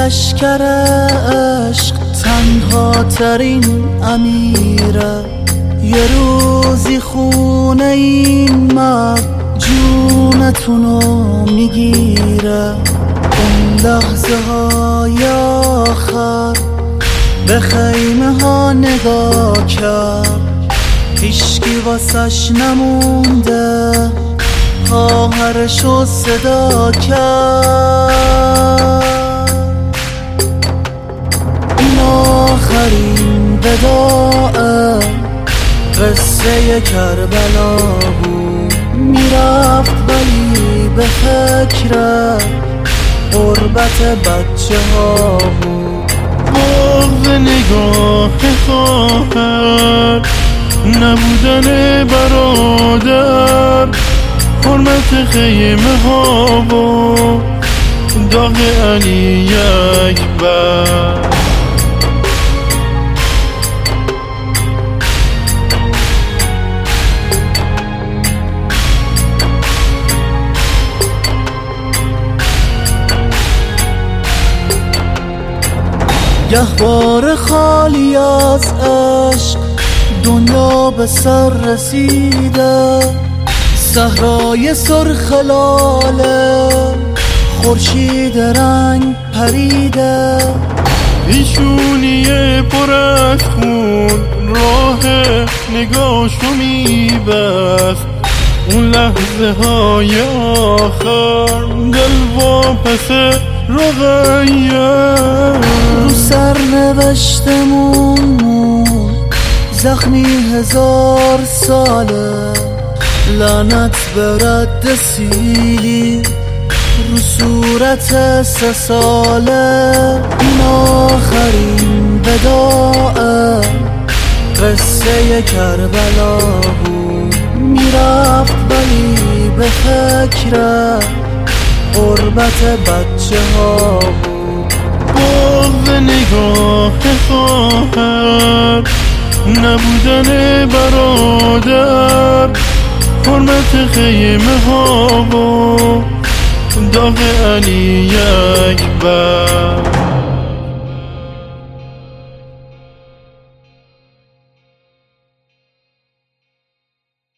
لشکر عشق تنها ترین امیره. یه روزی خونه این مرد جونتونو میگیره. اون لحظه های آخر به خیمه ها نگاه کرد، هیچکی واسش نمونده، خواهرشو صدا کرد. این آخرین وداع قصه کربلا بود. میرفت ولی به فکر غربت بچه ها بود. بغض نگاه خواهر، نبودن برادر، حرمت خیمه ها و داغ علی اکبر. گهواره خالی از عشق دنیا به سر رسیده. صحرای سرخ لاله خورشید رنگ پریده. پیشونی پر از خون راه نگاهشو میبست. اون لحظه های آخر دل واپس رقیه. رو سر نوشتمون زخمی 1000 ساله، لعنت به رد سیلی رو صورت 3 ساله. این آخرین وداع قصه کربلا بود. میرفت ولی به فکر غربت بچه ها بود. بغض نگاه خواهر، نبودن برادر، حرمت خیمه ها و داغ علی اکبر.